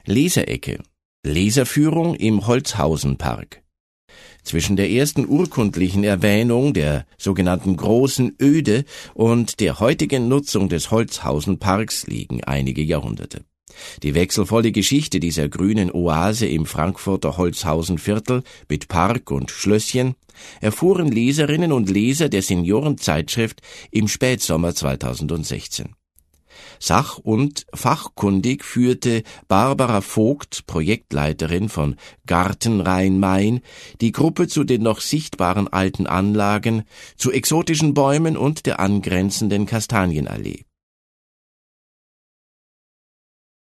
Leserecke. Leserführung im Holzhausenpark. Zwischen der ersten urkundlichen Erwähnung der sogenannten Großen Öde und der heutigen Nutzung des Holzhausenparks liegen einige Jahrhunderte. Die wechselvolle Geschichte dieser grünen Oase im Frankfurter Holzhausenviertel mit Park und Schlösschen erfuhren Leserinnen und Leser der Seniorenzeitschrift im Spätsommer 2016. Sach- und fachkundig führte Barbara Vogt, Projektleiterin von Garten Rhein-Main, die Gruppe zu den noch sichtbaren alten Anlagen, zu exotischen Bäumen und der angrenzenden Kastanienallee.